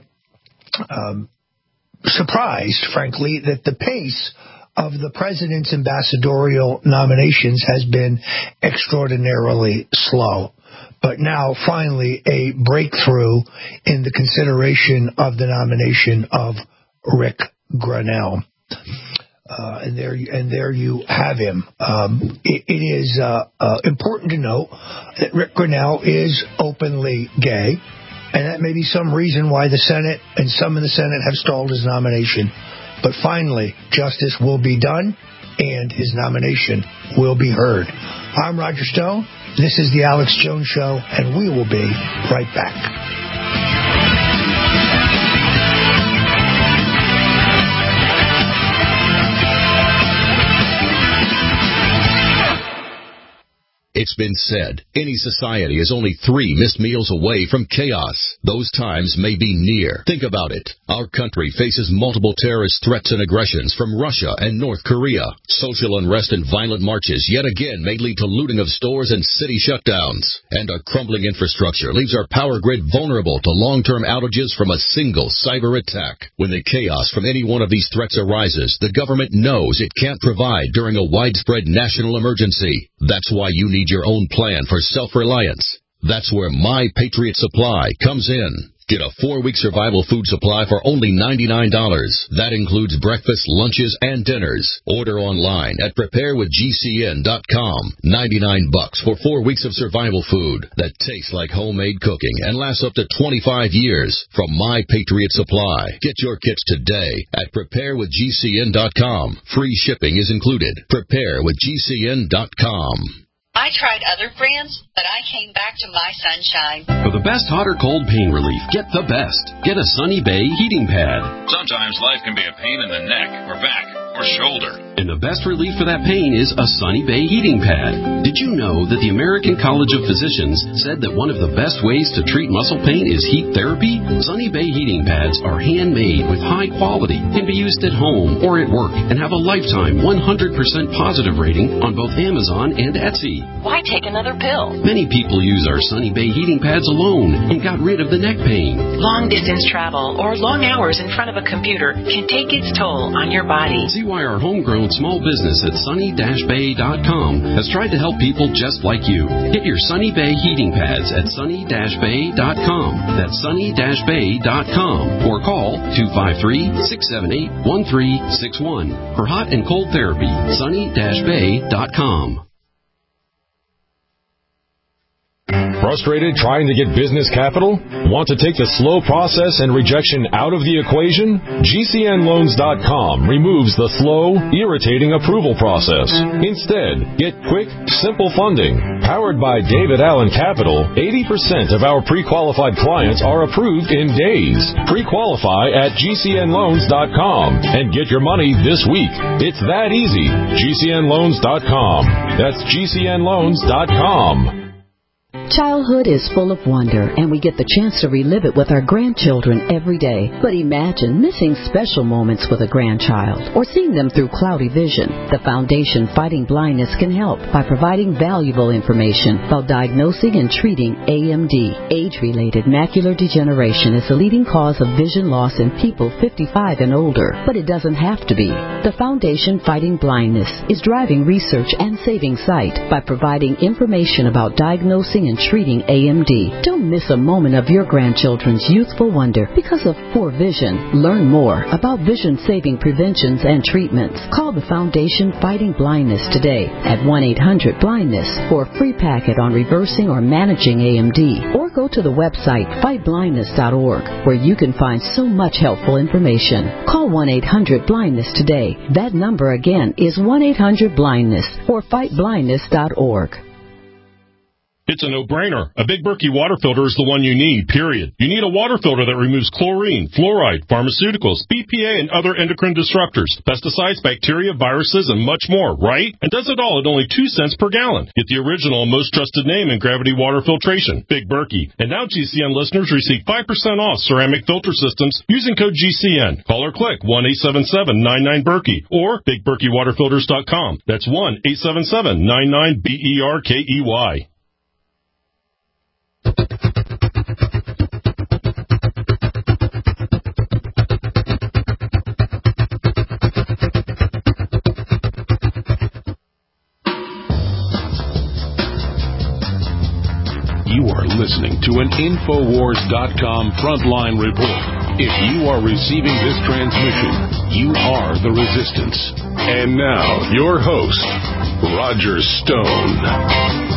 um, surprised, frankly, that the pace of the president's ambassadorial nominations has been extraordinarily slow. But now, finally, a breakthrough in the consideration of the nomination of Rick Grenell. Uh, and there, and there you have him. Um, it, it is uh, uh, important to note that Rick Grenell is openly gay, and that may be some reason why the Senate and some in the Senate have stalled his nomination. But finally, justice will be done, and his nomination will be heard. I'm Roger Stone. This is the Alex Jones Show, and we will be right back. It's been said, any society is only three missed meals away from chaos. Those times may be near. Think about it. Our country faces multiple terrorist threats and aggressions from Russia and North Korea. Social unrest and violent marches yet again may lead to looting of stores and city shutdowns. And a crumbling infrastructure leaves our power grid vulnerable to long-term outages from a single cyber attack. When the chaos from any one of these threats arises, the government knows it can't provide during a widespread national emergency. That's why you need your own plan for self-reliance. That's where My Patriot Supply comes in. Get a four-week survival food supply for only ninety-nine dollars. That includes breakfast, lunches, and dinners. Order online at prepare with G C N dot com. ninety-nine bucks for four weeks of survival food that tastes like homemade cooking and lasts up to twenty-five years from My Patriot Supply. Get your kits today at prepare with G C N dot com. Free shipping is included. prepare with G C N dot com. I tried other brands, but I came back to My Sunshine. For the best hot or cold pain relief, get the best. Get a Sunny Bay heating pad. Sometimes life can be a pain in the neck or back or shoulder. And the best relief for that pain is a Sunny Bay heating pad. Did you know that the American College of Physicians said that one of the best ways to treat muscle pain is heat therapy? Sunny Bay heating pads are handmade with high quality, can be used at home or at work, and have a lifetime one hundred percent positive rating on both Amazon and Etsy. Why take another pill? Many people use our Sunny Bay heating pads alone and got rid of the neck pain. Long distance travel or long hours in front of a computer can take its toll on your body. See why our homegrown small business at sunny dash bay dot com has tried to help people just like you. Get your Sunny Bay heating pads at sunny dash bay dot com. That's sunny dash bay dot com. Or call two five three, six seven eight, one three six one. For hot and cold therapy, sunny dash bay dot com. Frustrated trying to get business capital? Want to take the slow process and rejection out of the equation? G C N loans dot com removes the slow, irritating approval process. Instead, get quick, simple funding. Powered by David Allen Capital, eighty percent of our pre-qualified clients are approved in days. Pre-qualify at G C N loans dot com and get your money this week. It's that easy. G C N loans dot com. That's G C N loans dot com. Childhood is full of wonder, and we get the chance to relive it with our grandchildren every day. But imagine missing special moments with a grandchild or seeing them through cloudy vision. The Foundation Fighting Blindness can help by providing valuable information about diagnosing and treating A M D. Age-related macular degeneration is the leading cause of vision loss in people fifty-five and older, but it doesn't have to be. The Foundation Fighting Blindness is driving research and saving sight by providing information about diagnosing and treating A M D. Don't miss a moment of your grandchildren's youthful wonder because of poor vision. Learn more about vision-saving preventions and treatments. Call the Foundation Fighting Blindness today at one eight hundred blindness for a free packet on reversing or managing A M D. Or go to the website fight blindness dot org where you can find so much helpful information. Call one eight hundred blindness today. That number again is one eight hundred blindness or fight blindness dot org. It's a no-brainer. A Big Berkey water filter is the one you need, period. You need a water filter that removes chlorine, fluoride, pharmaceuticals, B P A, and other endocrine disruptors, pesticides, bacteria, viruses, and much more, right? And does it all at only two cents per gallon. Get the original and most trusted name in gravity water filtration, Big Berkey. And now G C N listeners receive five percent off ceramic filter systems using code G C N. Call or click one eight seven seven nine nine Berkey or big berkey water filters dot com. That's one eight seven seven nine nine B E R K E Y. You are listening to an Infowars dot com frontline report. If you are receiving this transmission, you are the resistance. And now, your host, Roger Stone.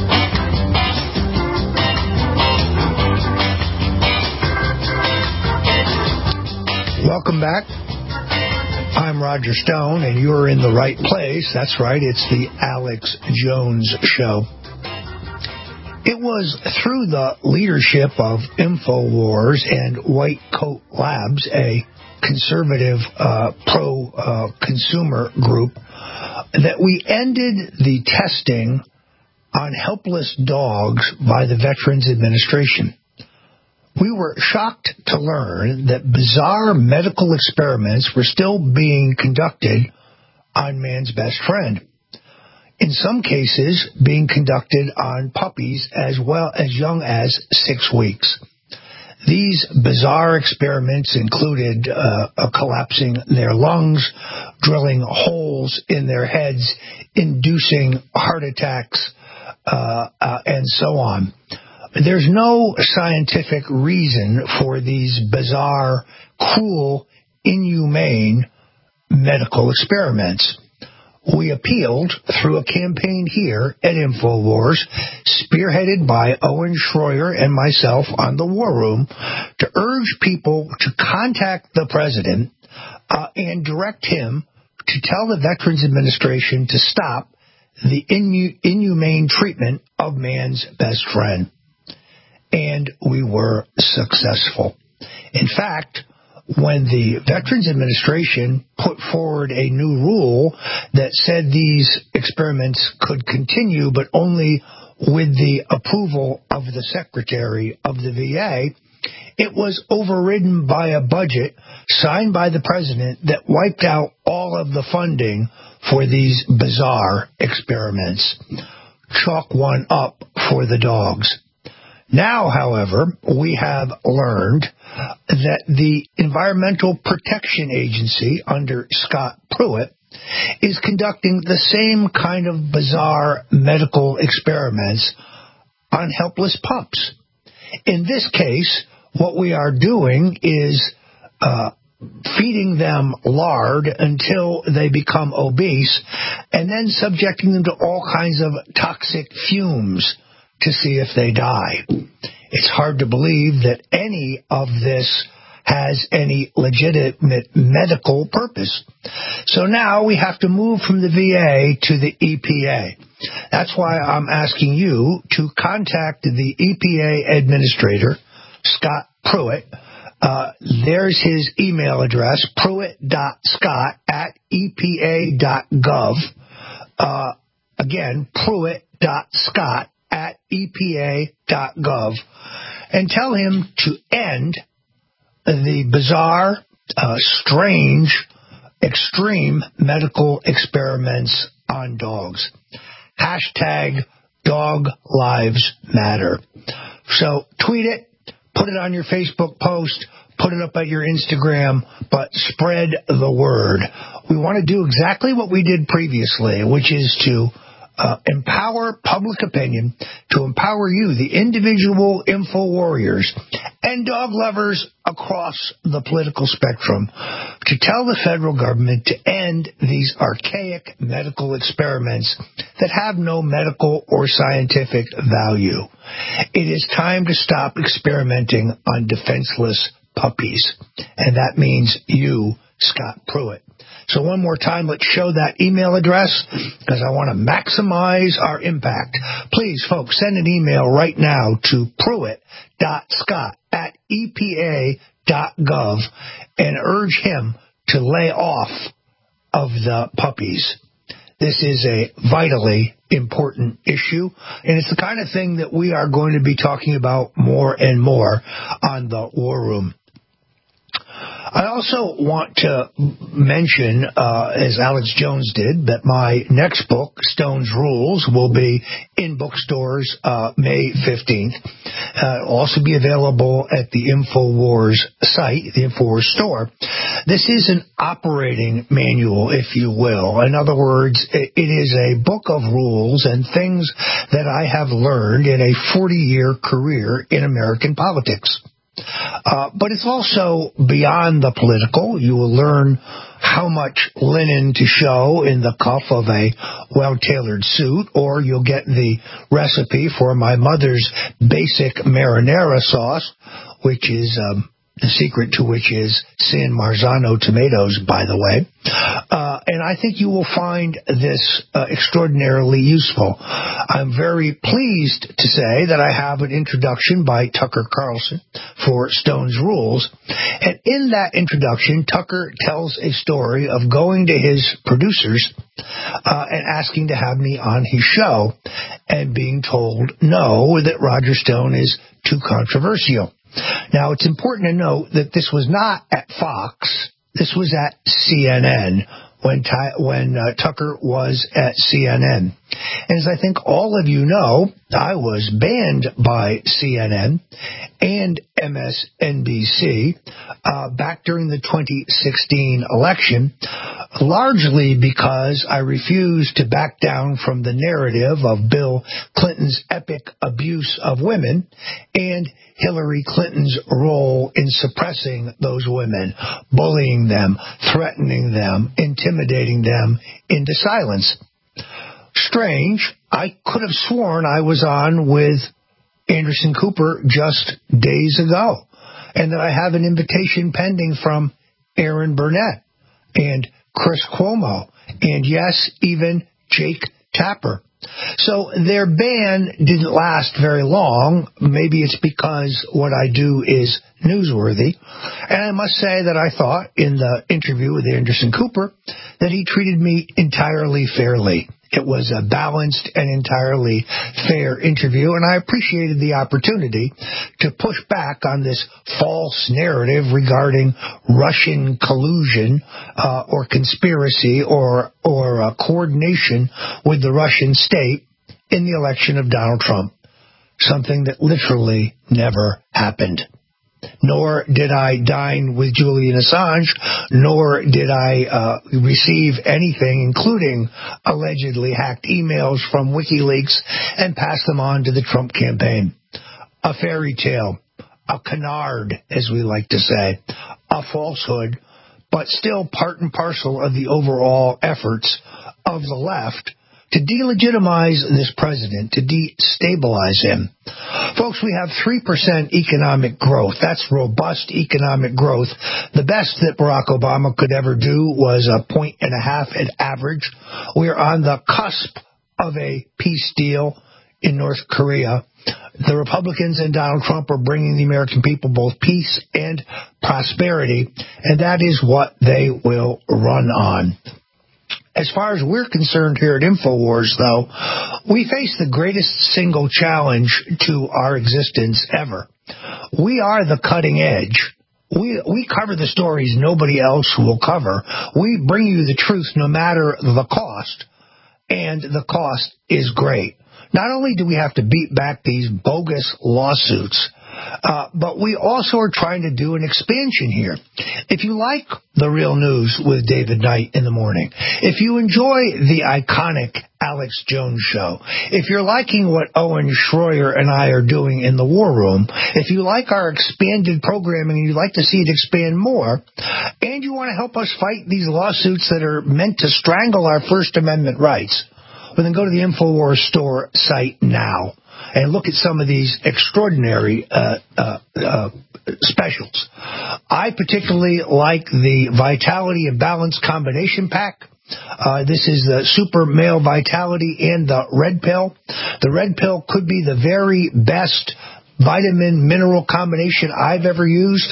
Welcome back. I'm Roger Stone, and you're in the right place. That's right, it's the Alex Jones Show. It was through the leadership of InfoWars and White Coat Labs, a conservative uh, pro-consumer uh, group, that we ended the testing on helpless dogs by the Veterans Administration. We were shocked to learn that bizarre medical experiments were still being conducted on man's best friend. In some cases, being conducted on puppies as well as young as six weeks. These bizarre experiments included uh, uh, collapsing their lungs, drilling holes in their heads, inducing heart attacks, uh, uh, and so on. there's no scientific reason for these bizarre, cruel, inhumane medical experiments. We appealed through a campaign here at InfoWars, spearheaded by Owen Schroyer and myself on the War Room, to urge people to contact the president uh, and direct him to tell the Veterans Administration to stop the inhu- inhumane treatment of man's best friend. And we were successful. In fact, when the Veterans Administration put forward a new rule that said these experiments could continue, but only with the approval of the Secretary of the V A, it was overridden by a budget signed by the President that wiped out all of the funding for these bizarre experiments. Chalk one up for the dogs. Now, however, we have learned that the Environmental Protection Agency under Scott Pruitt is conducting the same kind of bizarre medical experiments on helpless pups. In this case, what we are doing is uh, feeding them lard until they become obese and then subjecting them to all kinds of toxic fumes to see if they die. It's hard to believe that any of this has any legitimate medical purpose. So now we have to move from the V A to the E P A. That's why I'm asking you to contact the E P A administrator, Scott Pruitt. Uh, there's his email address, pruitt.scott at epa.gov. Uh, again, pruitt.scott at epa.gov, and tell him to end the bizarre, uh, strange, extreme medical experiments on dogs. Hashtag Dog Lives Matter. So tweet it, put it on your Facebook post, put it up at your Instagram, but spread the word. We want to do exactly what we did previously, which is to Uh, empower public opinion, to empower you, the individual info warriors, and dog lovers across the political spectrum, to tell the federal government to end these archaic medical experiments that have no medical or scientific value. It is time to stop experimenting on defenseless puppies. And that means you, Scott Pruitt. So one more time, let's show that email address because I want to maximize our impact. Please, folks, send an email right now to pruitt.scott at epa.gov and urge him to lay off of the puppies. This is a vitally important issue, and it's the kind of thing that we are going to be talking about more and more on the War Room. I also want to mention, uh, as Alex Jones did, that my next book, Stone's Rules, will be in bookstores uh, May fifteenth. Uh, it'll also be available at the InfoWars site, the InfoWars store. This is an operating manual, if you will. In other words, it is a book of rules and things that I have learned in a forty-year career in American politics. Uh, but it's also beyond the political. You will learn how much linen to show in the cuff of a well-tailored suit, or you'll get the recipe for my mother's basic marinara sauce, which is um, the secret to which is San Marzano tomatoes, by the way. Uh, and I think you will find this uh, extraordinarily useful. I'm very pleased to say that I have an introduction by Tucker Carlson for Stone's Rules. And in that introduction, Tucker tells a story of going to his producers uh, and asking to have me on his show and being told no, that Roger Stone is too controversial. Now, it's important to note that this was not at Fox. This was at C N N when Ty, when uh, Tucker was at C N N. And as I think all of you know, I was banned by C N N and M S N B C uh, back during the twenty sixteen election largely because I refuse to back down from the narrative of Bill Clinton's epic abuse of women and Hillary Clinton's role in suppressing those women, bullying them, threatening them, intimidating them into silence. Strange, I could have sworn I was on with Anderson Cooper just days ago, and that I have an invitation pending from Aaron Burnett and Chris Cuomo, and yes, even Jake Tapper. So their ban didn't last very long. Maybe it's because what I do is newsworthy. And I must say that I thought in the interview with Anderson Cooper that he treated me entirely fairly. It was a balanced and entirely fair interview, and I appreciated the opportunity to push back on this false narrative regarding Russian collusion uh, or conspiracy or, or uh, coordination with the Russian state in the election of Donald Trump, something that literally never happened. Nor did I dine with Julian Assange, nor did I uh, receive anything, including allegedly hacked emails from WikiLeaks, and pass them on to the Trump campaign. A fairy tale, a canard, as we like to say, a falsehood, but still part and parcel of the overall efforts of the left to delegitimize this president, to destabilize him. Folks, we have three percent economic growth. That's robust economic growth. The best that Barack Obama could ever do was a point and a half at average. We're on the cusp of a peace deal in North Korea. The Republicans and Donald Trump are bringing the American people both peace and prosperity, and that is what they will run on. As far as we're concerned here at InfoWars, though, we face the greatest single challenge to our existence ever. We are the cutting edge. We we cover the stories nobody else will cover. We bring you the truth no matter the cost, and the cost is great. Not only do we have to beat back these bogus lawsuits, Uh, but we also are trying to do an expansion here. If you like The Real News with David Knight in the morning, if you enjoy the iconic Alex Jones show, if you're liking what Owen Schroyer and I are doing in the War Room, if you like our expanded programming and you'd like to see it expand more, and you want to help us fight these lawsuits that are meant to strangle our First Amendment rights, well, then go to the InfoWars store site now and look at some of these extraordinary uh, uh, uh, specials. I particularly like the Vitality and Balance Combination Pack. Uh, this is the Super Male Vitality and the Red Pill. The Red Pill could be the very best vitamin mineral combination I've ever used.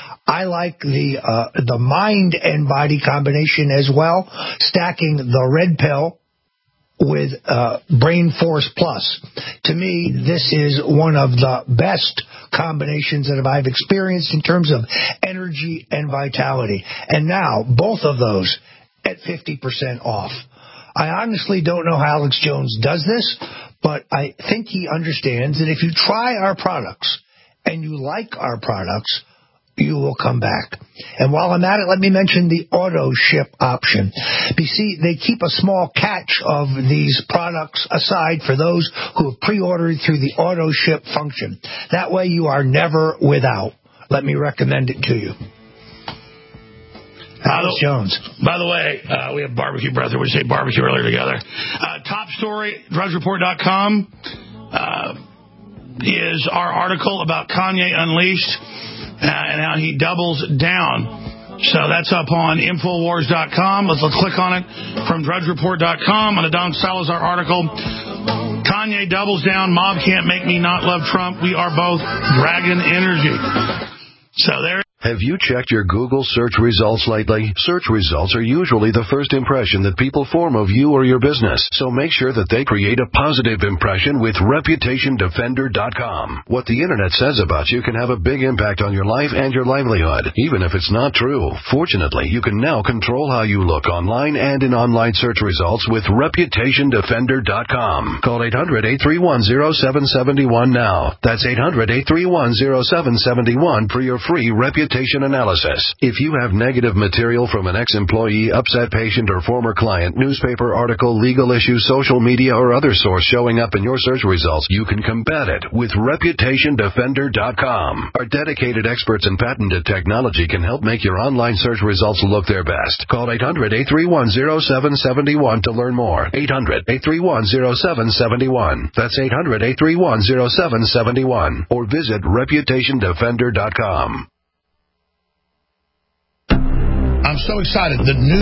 I like the uh, the mind and body combination as well, stacking the Red Pill with uh, Brain Force Plus. To me, this is one of the best combinations that I've experienced in terms of energy and vitality. And now, both of those at fifty percent off. I honestly don't know how Alex Jones does this, but I think he understands that if you try our products and you like our products, you will come back. And while I'm at it, let me mention the auto ship option. You see, they keep a small catch of these products aside for those who have pre-ordered through the auto ship function. That way you are never without. Let me recommend it to you. Alex Jones. By the way, uh, we have barbecue breath. We say barbecue earlier together. Uh, top story, drudge report dot com uh, is our article about Kanye Unleashed. Uh, and how he doubles down. So that's up on InfoWars dot com. Let's, let's click on it from drudge report dot com on a Don Salazar article. Kanye doubles down. Mob can't make me not love Trump. We are both Dragon Energy. So there. Have you checked your Google search results lately? Search results are usually the first impression that people form of you or your business, so make sure that they create a positive impression with reputation defender dot com. What the internet says about you can have a big impact on your life and your livelihood, even if it's not true. Fortunately, you can now control how you look online and in online search results with reputation defender dot com. Call eight hundred, eight three one, zero seven seven one now. That's eight hundred, eight three one, zero seven seven one for your free reputation reputation analysis. If you have negative material from an ex-employee, upset patient, or former client, newspaper article, legal issue, social media, or other source showing up in your search results, you can combat it with reputation defender dot com. Our dedicated experts in patented technology can help make your online search results look their best. Call eight hundred, eight three one, zero seven seven one to learn more. eight hundred, eight three one, zero seven seven one. That's eight hundred, eight three one, zero seven seven one. Or visit reputation defender dot com. I'm so excited. The new